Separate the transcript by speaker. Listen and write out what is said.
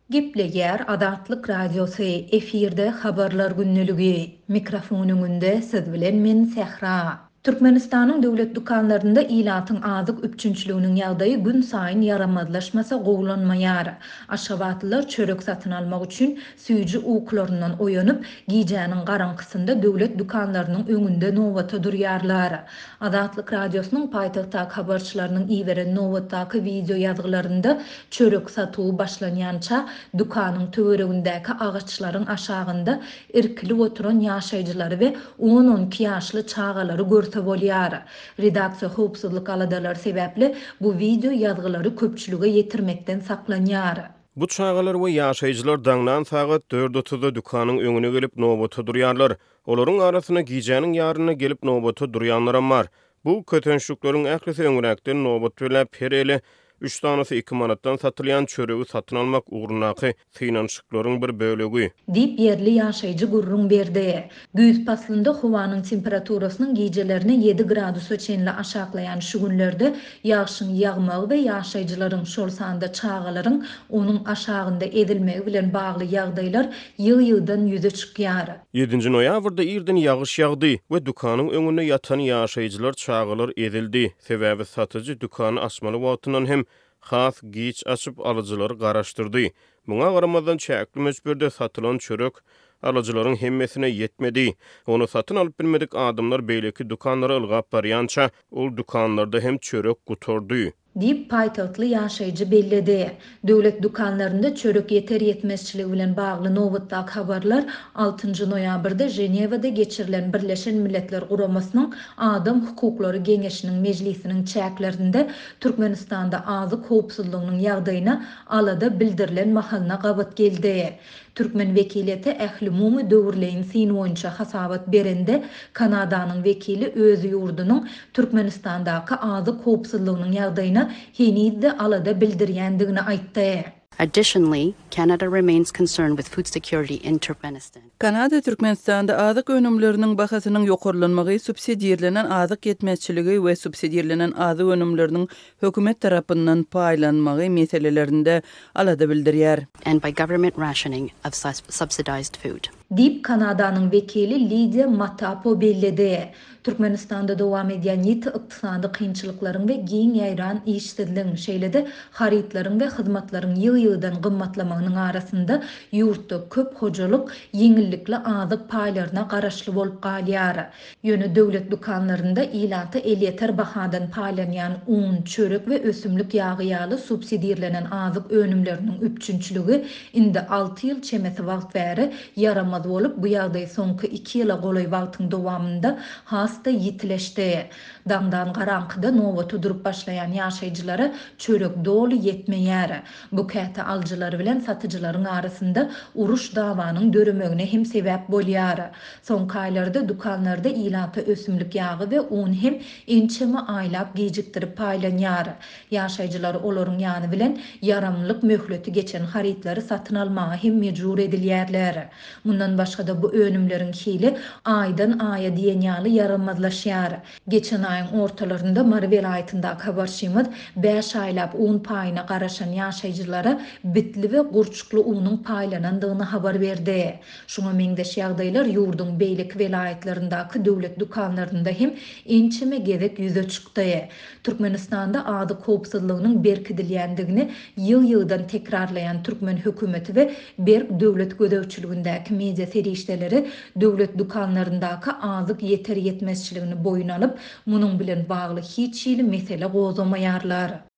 Speaker 1: Gepleger Adatlyk Radiosu efirde habarlar günnülügi. Mikrofonunde siz bilen men Sehra. Türkmenistanyň döwlet dukanlarynda ilatyň azyk üçünçlüğünün ýagdaýy gün saýyn yaramazlaşmasa gowlanmaýar. Aşgabatlylar çörek satyn almak üçin süýji uwklaryndan oýanyp, giýjäniň garaňkysynda döwlet dukanlarynyň öňünde nowata durýarlar. Adatlyk Radiosynyň paýtagtdaky habarçylarynyň iýberen nowatdaky video ýazgylarynda çörek satuwy başlanýança dukanyň töweregindäki agaçlaryň aşagynda irkili oturan ýaşaýjylary we 10-12 ýaşly çagalary görse bolýar. Redaksiýa howpsuzlyk aladalary sebäpli bu video ýazgylary köpçülüge ýetirmekden saklanýar.
Speaker 2: Bu çağalar we ýaşaýjylar daňdan sagat 4:30-da dukanyň öňüne gelip nowata durýarlar. Olaryň arasyna giýjäniň ýaryna gelip nowata durýanlar bar. Bu kötenşlikleriň ählisi öňürekden nowat bilen pereli 3 tanysy 2 manatdan satylýan çöregi satyn almak ugrunaqy synanşyklaryň bir bölegi.
Speaker 1: Dip yerli ýaşaýjy gurrun berdi. Güýz paslynda howanyň temperaturasynyň gijelerine 7 gradusa çenli aşaklayan şu günlerde ýagşyň ýagmagy we ýaşaýjylaryň şol sanda çağalaryň onuň aşagynda edilmegi bilen bagly ýagdaýlar ýyl-ýyldan ýüze çykýar.
Speaker 2: 7-nji noýabrda irden ýagyş ýagdy we dukanyň öňünde ýatan ýaşaýjylar çağalar edildi. Sebäbi satyjy dukany açmaly wagtyndan hem has giç açıp alıcıları garaşdyrdy. Muňa garamadan çäkli möçberde satylan çörek alıcılaryň hemmesine ýetmedi. Onu satyn alyp bilmedik adamlar beýleki dukanlara ylgap barýança ol dukanlarda hem çörek gutordy.
Speaker 1: Dip paýtagtly ýaşaýjy belledi. Döwlet dukanlarynda çörek ýeter ýetmezçiligi bilen bagly nowatdaky habarlar 6-njy noýabrda Jenewada geçirilen Birleşen Milletler Guramasynyň Adam Hukuklary Geňeşiniň mejlisiniň çäklerinde Türkmenistanda azyk howpsuzlygynyň ýagdaýyna alada bildirilen mahalna gabat geldi. Türkmen wekileti Ähli Mumy döwürleýin syn boýunça hasabat berende Kanadanyň wekili öz ýurdunyň Türkmenistandaky azyk howpsuzlygynyň ýagdaýyna henide alada bildirýändigini aýtdy.
Speaker 3: Additionally, Canada remains concerned with food security in Turkmenistan.
Speaker 4: Kanada Türkmenistanda azyk önümleriniň bahasynyň ýokarlanmagy, subsidiýerlenen azyk ýetmezçiligi we subsidiýerlenen azyk önümleriniň hökümet tarapyndan paýlanmagy meselelerinde alada bildirýär.
Speaker 3: And by government rationing of subsidized food.
Speaker 1: Dip Kanadanyň wekili Lydia Matapo belledi. Türkmenistanda dowam edýän ýeti ykdysady kynçylyklaryň we giň ýaýran işsizligiň şeýlede haritlaryň we hyzmatlaryň ýyl-ýyldan gymmatlamagynyň arasynda ýurtda köp hojalyk ýeňillikli azyk paýlaryna garaşly bolup galýar. Ýöne döwlet dukanlarynda ilaty elýeter bahadan paýlanýan un, çörek we ösümlik ýagy ýaly subsidiýerlenen azyk önümleriniň üçünçlügi indi 6 ýyl çemesi wagt bäri yaramaz bolup bu ýagdaý soňky 2 ýyla golaý wagtyň dowamynda hasta ýitileşdi. Daňdan garaňkyda nowata durup başlayan ýaşaýjylara çörek dolu ýetmeýär. Bu käte alyjylar bilen satyjylaryň arasynda uruş dawanyň döremegine hem sebäp bolýar. Soňky aýlarda dukanlarda ilaty ösümlik ýagy we un hem ençeme aýlap gejikdirip paýlanýar. Ýaşaýjylar olaryň ýany bilen yaramlyk möhleti geçen haritlary satyn almagy hem mejbur edilýärler. Mundan başga da bu önümleriň hili aýdan aýa diýen ýaly yaramazlaşýar. Geçen aýyň ortalarynda Mary welaýatyndaky habarçymyz 5 aýlap un paýyna garaşan ýaşaýjylara bitli we gurçukly unyň paýlanandygyny habar berdi. Şoňa meňdeş ýagdaýlar ýurduň beýlik welaýatlaryndaky döwlet dukanlarynda hem ençeme gezek ýüze çykdy. Türkmenistanda azyk howpsuzlygynyň berkidilýändigini ýyl-ýyldan tekrarlayan Türkmen hökümeti we berk döwlet gödäwçiligindäki media serişdeleri döwlet dukanlaryndaky azyk ýeter ýetmezçiligini boyun alyp, munyň bilen bagly hiç ýyly mesele gozamaýarlar.